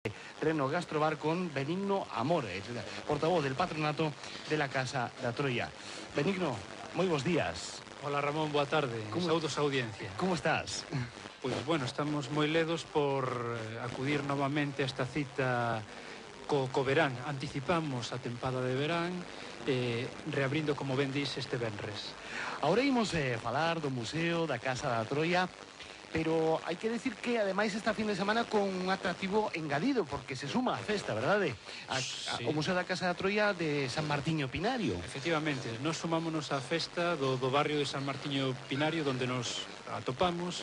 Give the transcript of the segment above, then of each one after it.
Reno Gastrobar con Benigno Amor, portavoz del patronato de la Casa da Troia. Benigno, moi bons días. Hola Ramón, boa tarde. Saudos a audiencia. Como estás? Pois, bueno, estamos moi ledos por acudir novamente a esta cita co verán. Anticipamos a tempada de verán, reabrindo, como ben dis, este venres. Ahora imos falar do Museo da Casa da Troia, pero hai que decir que, ademais, esta fin de semana con un atractivo engadido, porque se suma a festa, verdade? O Museo da Casa da Troia de San Martiño Pinario. Efectivamente, nos sumámonos á festa do barrio de San Martiño Pinario, donde nos atopamos.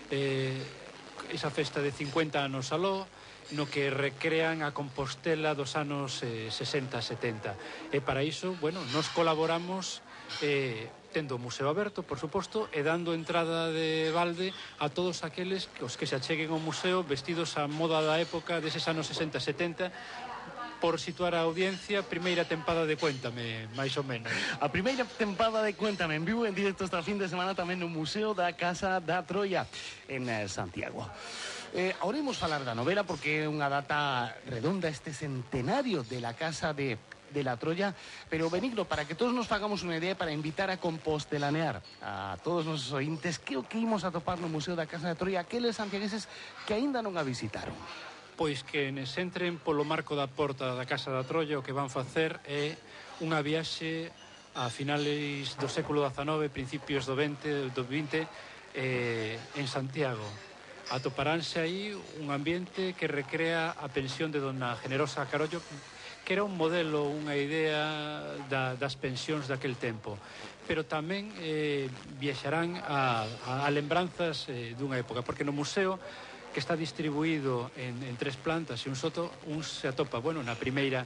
Esa festa de 50 anos aló, no que recrean a Compostela dos anos 60-70. E para iso, bueno, nos colaboramos tendo o museo aberto, por suposto, e dando entrada de balde a todos aqueles os que se acheguen ao museo vestidos á moda da época deses anos 60-70. Por situar a audiencia, primeira tempada de Cuéntame, máis ou menos. A primeira tempada de Cuéntame en vivo en directo esta fin de semana tamén no Museo da Casa da Troia en Santiago. Ahora imos falar da novela porque é unha data redonda, este centenario de la Casa de la Troia, pero Benigno, para que todos nos fagamos unha idea, para invitar a compostelanear a todos os nosos ointes, que o que imos a topar no Museo da Casa da Troia, aqueles santiagueses que aínda non a visitaron? Pois que nes entren polo marco da porta da Casa da Troia, o que van facer é unha viaxe a finales do século XIX, principios do XX, en Santiago. Atoparánse aí un ambiente que recrea a pensión de dona Generosa Carollo, que era un modelo, unha idea das pensións daquel tempo. Pero tamén viaxarán a lembranzas dunha época, porque no museo, que está distribuído en 3 plantas e un soto, un se atopa, bueno, na primeira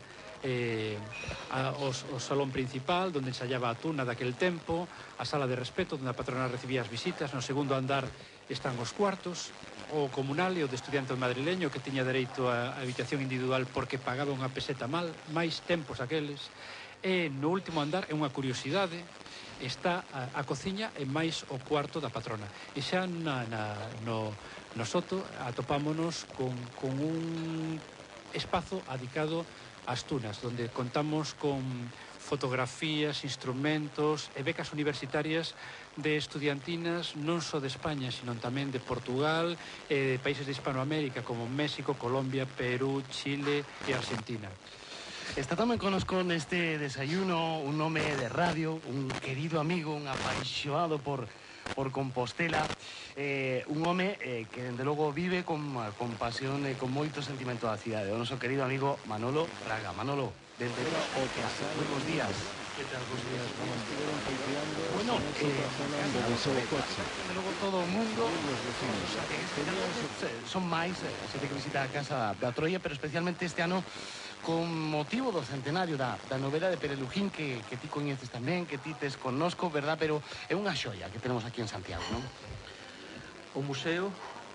o salón principal, onde ensaiaba a tuna daquel tempo, a sala de respeto, onde a patrona recibía as visitas. No segundo andar están os cuartos, o comunal e o de estudiante madrileño, que tiña dereito a habitación individual porque pagaba unha peseta máis tempos aqueles. E no último andar, é unha curiosidade, está a cociña e máis o cuarto da patrona. E xa no soto atopámonos con un espazo adicado ás tunas, onde contamos con fotografías, instrumentos e becas universitarias de estudiantinas non só de España, sino tamén de Portugal e de países de Hispanoamérica como México, Colombia, Perú, Chile e Argentina. Está tamén conosco neste desayuno un home de radio, un querido amigo, un apaixonado por Compostela, un home que, dende logo, vive con pasión e con moito sentimento da cidade. O noso querido amigo Manolo Fraga. Manolo, dende o Casal, moi bons días. Que tal, bons días, Ramón? Bueno, dende logo todo o mundo son máis xente que visita a Casa da Troia, pero especialmente este ano con motivo do centenario da novela de Pere Lujín, que ti coñeces tamén, que ti tes connosco, verdad? Pero é unha xoia que tenemos aquí en Santiago, non? O museo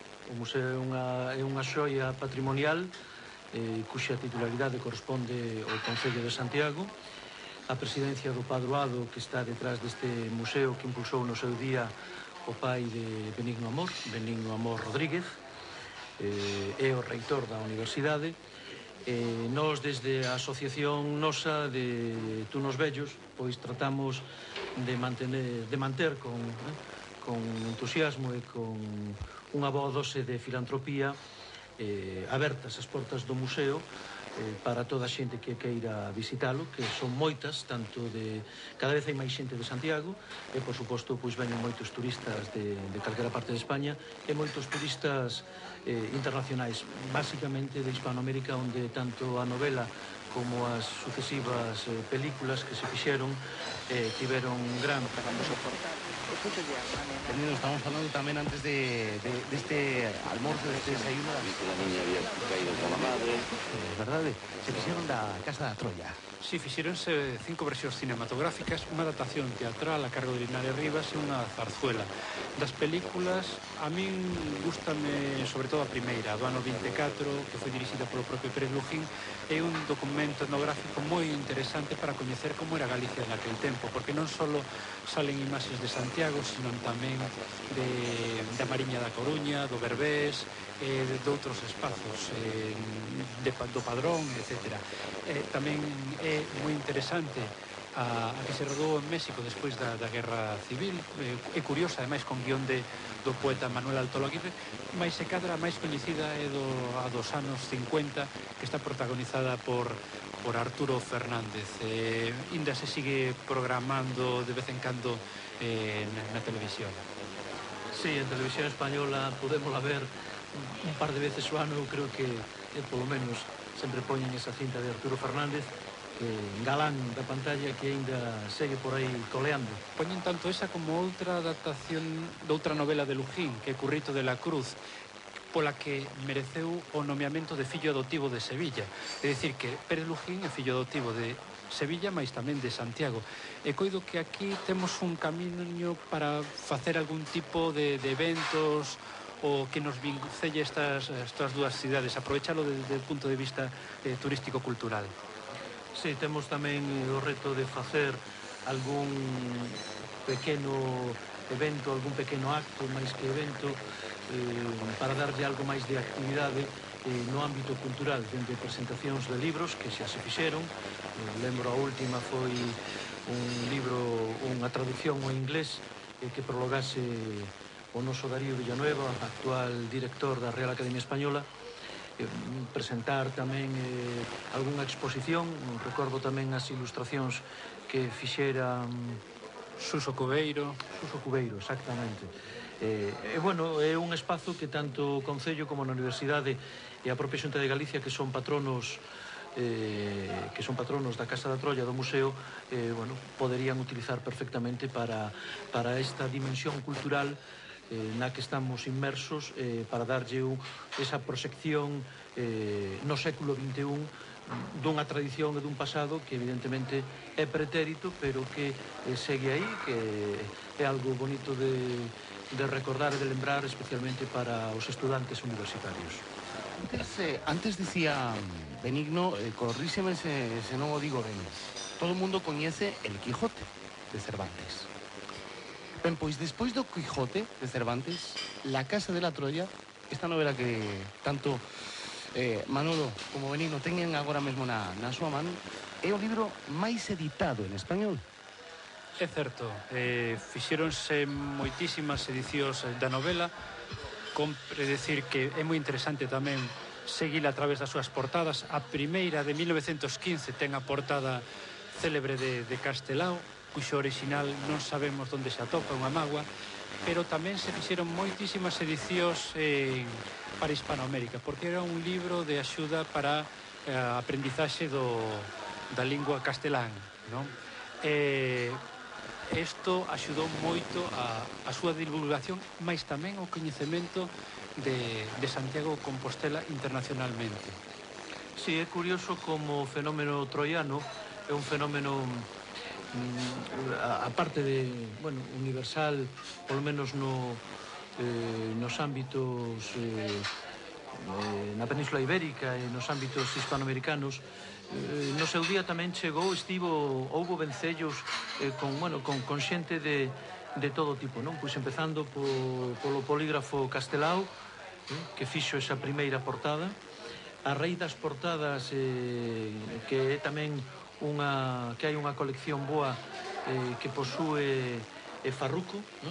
é unha xoia patrimonial cuxa titularidade corresponde ao Concello de Santiago. A presidencia do Padroado que está detrás deste museo, que impulsou no seu día o pai de Benigno Amor Rodríguez, é o reitor da universidade. Nós, desde a asociación nosa de Tunos Vellos, pois tratamos de manter con entusiasmo e con unha boa dose de filantropía abertas as portas do museo para toda a xente que queira visitalo, que son moitas, tanto de... Cada vez hai máis xente de Santiago e, por suposto, pois veñen moitos turistas de calquera parte de España e moitos turistas internacionais, basicamente de Hispanoamérica, onde tanto a novela como as sucesivas películas que se fixeron tiveron gran... Estamos falando tamén antes deste almorzo, deste desayuno. La niña había caído con la madre. Verdade? Se fixeron da Casa da Troia. Si, fixeronse 5 versións cinematográficas, unha adaptación teatral a cargo de Linares Rivas e unha zarzuela. Das películas, a min gústame sobre todo a primeira, do ano 24, que foi dirixida polo propio Pere Lujín. É un documento etnográfico moi interesante para coñecer como era Galicia naquel tempo, porque non só salen imaxes de Santiago, sino tamén da Mariña da Coruña, do Berbés, de outros espazos. do Padrón, etc. Tamén é moi interesante a que se rodou en México despois da Guerra Civil. É curiosa, ademais, con guión do poeta Manuel Altolo Aguirre, mas se cadra a máis coñecida é a dos anos 50, que está protagonizada por Arturo Fernández. Ainda se sigue programando de vez en cando na televisión. Sí, en televisión española podémola ver un par de veces o ano. Eu creo que polo menos sempre poñen esa cinta de Arturo Fernández, galán da pantalla, que aínda segue por aí coleando. Poñen tanto esa como outra adaptación de outra novela de Lujín, que é Currito de la Cruz, pola que mereceu o nomeamento de fillo adoptivo de Sevilla. É dicir, que Pérez Lujín é fillo adoptivo de Sevilla, mas tamén de Santiago. E coido que aquí temos un camiño para facer algún tipo de eventos o que nos vincelle estas dúas cidades, aprovechalo desde o punto de vista turístico-cultural. Sí, temos tamén o reto de facer algún pequeno evento, algún pequeno acto, máis que evento, para darlle algo máis de actividade no ámbito cultural, dende presentacións de libros que xa se fixeron. Lembro, a última foi un libro, unha traducción ao inglés que prologase o noso Darío Villanueva, actual director da Real Academia Española. Presentar tamén algunha exposición. Recordo tamén as ilustracións que fixera Suso Cubeiro, exactamente. Bueno, é un espazo que tanto o Concello como a Universidade e a propia Xunta de Galicia, que son patronos da Casa da Troia, do museo, bueno, poderían utilizar perfectamente para esta dimensión cultural na que estamos inmersos, para darlle esa proxección no século XXI dunha tradición e dun pasado que evidentemente é pretérito, pero que segue aí, que é algo bonito de recordar e de lembrar, especialmente para os estudantes universitarios. Antes dicía Benigno, corríxeme se non o digo ben, todo o mundo coñece El Quijote de Cervantes. Ben, pois despois do Quijote de Cervantes, La Casa de la Troya, esta novela que tanto Manolo como Benigno teñen agora mesmo na súa man, é o libro máis editado en español. É certo, fixéronse moitísimas edicións da novela. Compre decir que é moi interesante tamén seguila a través das súas portadas. A primeira, de 1915, ten a portada célebre de Castelao, cuxo original non sabemos onde se atopa, unha mágoa, pero tamén se fixeron moitísimas edicións para Hispanoamérica, porque era un libro de axuda para a aprendizaxe da lingua castelán, non? Isto axudou moito a súa divulgación, mais tamén o coñecemento de Santiago de Compostela internacionalmente. Sí, é curioso como o fenómeno troiano é un fenómeno aparte de, bueno, universal, polo menos nos ámbitos na Península Ibérica e nos ámbitos hispanoamericanos. No seu día tamén houbo vencellos con xente de todo tipo, non? Pois empezando polo polígrafo Castelao, que fixo esa primeira portada, a raíz das portadas, que é tamén que hai unha colección boa que posúe Farruco, non?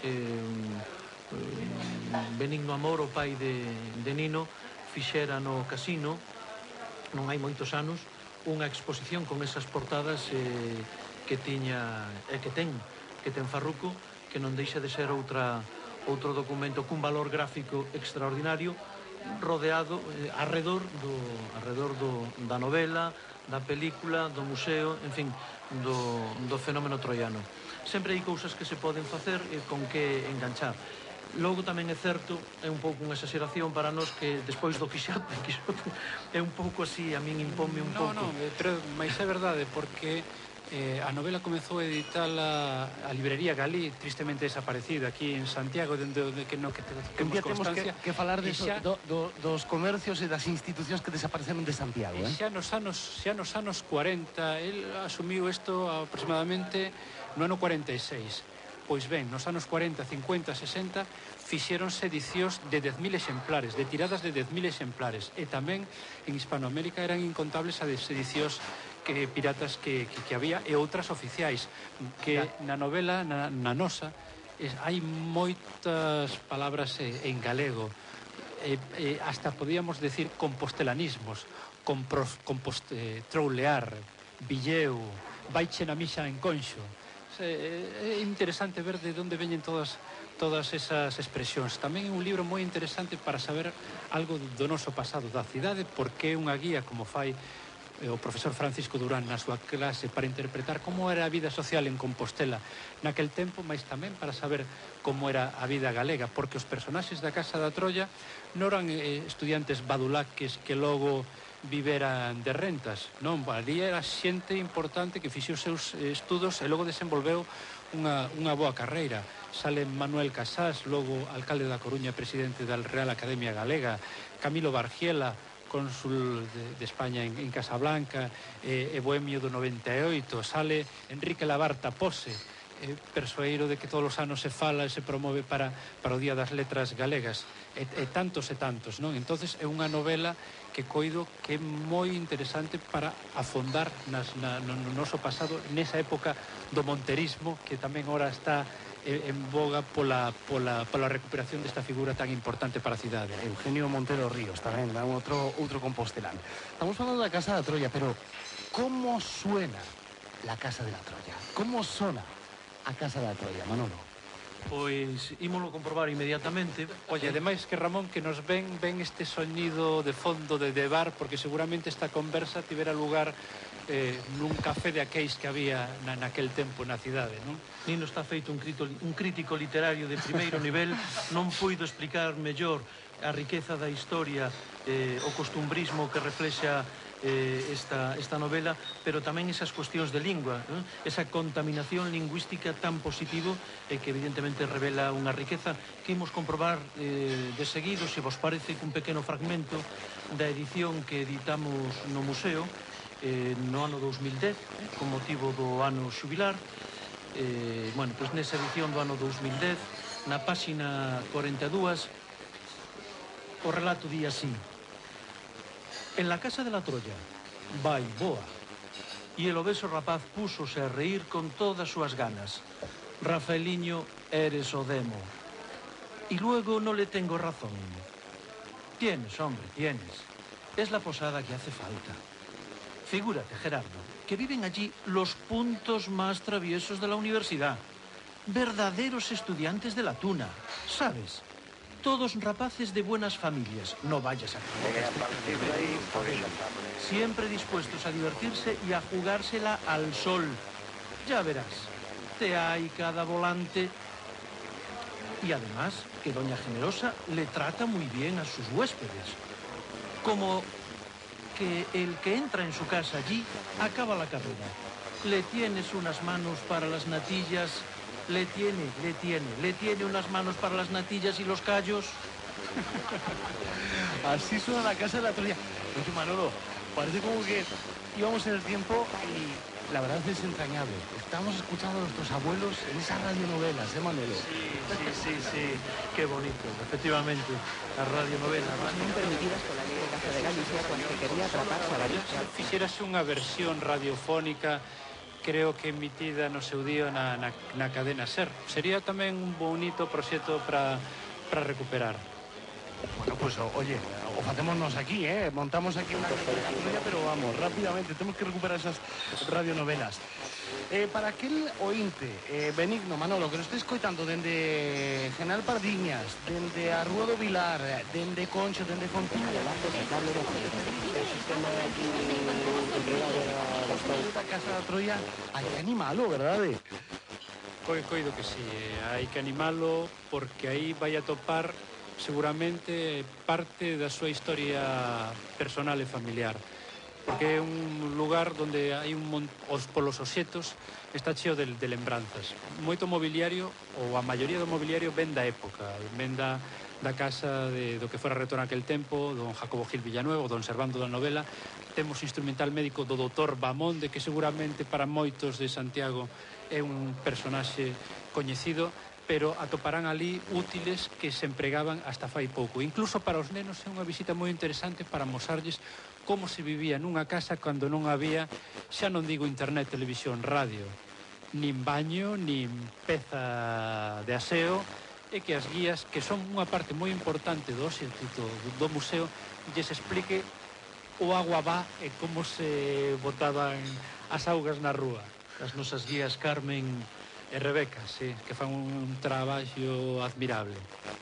Benigno Amor, o pai de Nino, fixera no Casino, non hai moitos anos, unha exposición con esas portadas que ten Farruco, que non deixa de ser outro documento cun valor gráfico extraordinario, rodeado arredor da novela, da película, do museo, en fin, do fenómeno troiano. Sempre hai cousas que se poden facer e con que enganchar. Logo tamén é certo, é un pouco unha exageración para nós, que despois do Quijote é un pouco así, a min impónme un pouco. Pero máis é verdade, porque a novela comezou a editala a librería Galí, tristemente desaparecida aquí en Santiago, dende que temos constancia. Temos que falar dos comercios e das institucións que desapareceron de Santiago. Xa nos anos 40, el asumiu isto aproximadamente no ano 46. Pois ben, nos anos 40, 50, 60 fixéronse edicións de 10.000 exemplares, de tiradas de 10.000 exemplares, e tamén en Hispanoamérica eran incontables as edicións piratas que había, e outras oficiais, que na novela, na nosa, hai moitas palabras en galego, hasta podíamos decir compostelanismos, troulear, villeu, vaiche na misa en conxo. É interesante ver de onde veñen todas esas expresións. Tamén é un libro moi interesante para saber algo do noso pasado da cidade, porque é unha guía, como fai o profesor Francisco Durán na súa clase, para interpretar como era a vida social en Compostela naquel tempo, mas tamén para saber como era a vida galega, porque os personaxes da Casa da Troia non eran estudiantes badulaques que logo viveran de rentas, non, ali era xente importante que fixo os seus estudos e logo desenvolveu unha boa carreira. Sale Manuel Casás, logo alcalde da Coruña, presidente da Real Academia Galega, Camilo Bargiela, cónsul de España en Casablanca, e bohemio do 98, sale Enrique Labarta Pose, persoeiro de que todos os anos se fala e se promove para o Día das Letras Galegas, e tantos, non? Entonces é unha novela que coido que é moi interesante para afondar no noso pasado, nesa época do monterismo, que tamén ora está en boga pola recuperación desta figura tan importante para a cidade. Eugenio Montero Ríos, tamén, outro compostelán. Estamos falando da Casa da Troia, pero como suena la Casa de la Troia? Como sona a Casa da Troia, Manolo? Pois ímolo comprobar inmediatamente. Oye, ademais que Ramón, que nos ven este sonido de fondo de bar, porque seguramente esta conversa tivera lugar nun café de aqueis que había naquel tempo na cidade, non? Nino está feito un crítico literario de primeiro nivel, non puido explicar mellor a riqueza da historia, o costumbrismo que reflexa esta novela, pero tamén esas cuestións de lingua, esa contaminación lingüística tan positivo e que evidentemente revela unha riqueza que imos comprobar de seguido, se vos parece, cun pequeno fragmento da edición que editamos no museo no ano 2010, con motivo do ano xubilar. Bueno, pois nesa edición do ano 2010, na páxina 42, o relato di así: en la Casa de la Troya, vai boa, e el obeso rapaz púsose a reír con todas súas ganas. Rafaeliño, eres o demo. Y luego no le tengo razón. Tienes, hombre, tienes. Es la posada que hace falta. Figúrate, Gerardo, que viven allí los puntos más traviesos de la universidad. Verdaderos estudiantes de la tuna, ¿sabes? Todos rapaces de buenas familias. No vayas a creer. Siempre dispuestos a divertirse y a jugársela al sol. Ya verás, te hay cada volante. Y además, que doña Generosa le trata muy bien a sus huéspedes. Como que el que entra en su casa allí acaba la carrera. Le tienes unas manos para las natillas, le tiene unas manos para las natillas y los callos. Así suena la Casa de la Troya. Oye, Manolo, parece como que íbamos en el tiempo y la verdad es entrañable. Estamos escuchando a nuestros abuelos en esas radionovelas, ¿eh, Manolo? Sí, qué bonito, efectivamente, las radionovelas. Non permitidas pola Lei de Caza de Galicia cuando se quería atraparse a varios. Fixérase unha versión radiofónica, creo que emitida no seu día na cadena SER. Sería tamén un bonito proxecto para recuperar. Bueno, pues oye, o facémonos aquí, montamos aquí una Troya, pero vamos, rápidamente, tenemos que recuperar esas radionovelas. Para aquel ointe benigno, Manolo, que nos esté escoitando dende General Pardiñas, dende a Rúa do Vilar, dende Concho, dende Fontilla, esta Casa da Troia, hai que animalo, verdade? Coido que sí, hai que animalo porque aí vai a topar seguramente parte da súa historia personal e familiar. porque é un lugar onde hai polos obxetos está cheo de lembranzas. Moito mobiliario, ou a maioría do mobiliario, ven da época, ven da casa do que fora rector naquel tempo, don Jacobo Gil Villanueva, don Servando da Novela. Temos instrumental médico do Dr. Bamonde, que seguramente para moitos de Santiago é un personaxe coñecido, pero atoparán ali útiles que se empregaban hasta fai pouco. Incluso para os nenos é unha visita moi interesante para mosarlles como se vivía nunha casa cando non había, xa non digo internet, televisión, radio, nin baño, nin peza de aseo, e que as guías, que son unha parte moi importante do xercito do museo, lles explique o agua va e como se botaban as augas na rúa. As nosas guías Carmen E Rebeca, sí, que fan un traballo admirable.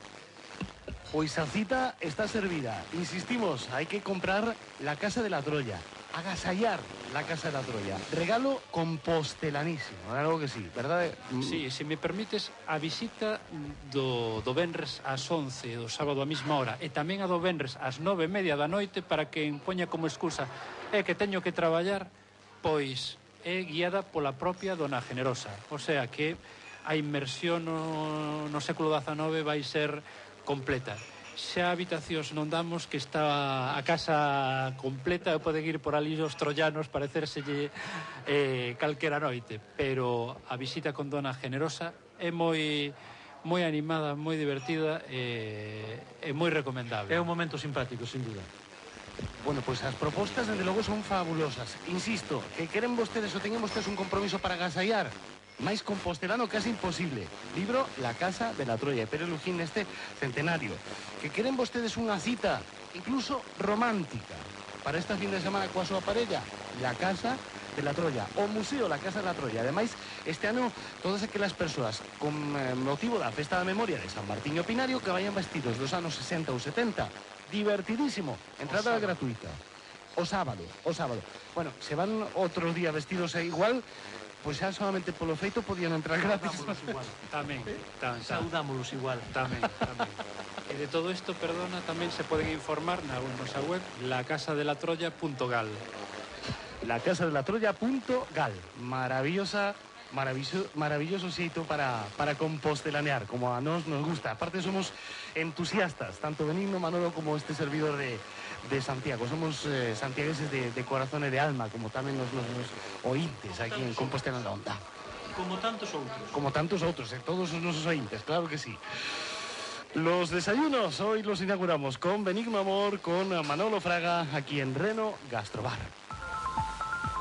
Pois a cita está servida. Insistimos, hai que comprar la Casa de la Troya, agasallar la Casa de la Troya. Regalo compostelanísimo, algo que sí, verdade? Sí, se me permites, a visita do venres ás 11 do sábado á mesma hora e tamén a do venres ás 9:30 da noite, para que poña como excusa que teño que traballar, pois é guiada pola propia Dona Generosa. O sea que a inmersión no século XIX vai ser completa. Xa habitacións non damos, que está a casa completa, e poden ir por ali os troyanos, parecérselle calquera noite, pero a visita con Dona Generosa é moi animada, moi divertida e moi recomendable. É un momento simpático, sin duda. Bueno, pois as propostas, desde logo, son fabulosas. Insisto, que queren vostedes ou teñen vostedes un compromiso para agasallar, máis compostelano casi imposible. Libro La Casa de la Troya, Pérez Lujín neste centenario. Que queren vostedes unha cita, incluso romántica, para esta fin de semana coa súa parella, La Casa de la Troya, o Museo La Casa de la Troya. Ademais, este ano, todas aquelas persoas con motivo da Festa da Memoria de San Martiño Pinario que vayan vestidos dos anos 60 ou 70, divertidísimo, entrada gratuita. O sábado. Bueno, se van outros días vestidos igual, pois xa solamente polo feito podían entrar gratis. Tamén. Saudámolos igual. Tamén. E de todo isto, perdona, tamén se poden informar na nosa web lacasadelatroya.gal. Lacasadelatroya.gal. Maravilloso xeito para compostelanear, como a nos gusta. Aparte somos entusiastas, tanto Benigno, Manolo, como este servidor de Santiago. Somos santiagueses de corazón e de alma, como tamén nos ointes aquí en Compostela na Onda. Como tantos outros. Como tantos outros, todos os nosos ointes, claro que sí. Los desayunos hoy los inauguramos con Benigno Amor, con Manolo Fraga, aquí en Reno Gastrobar.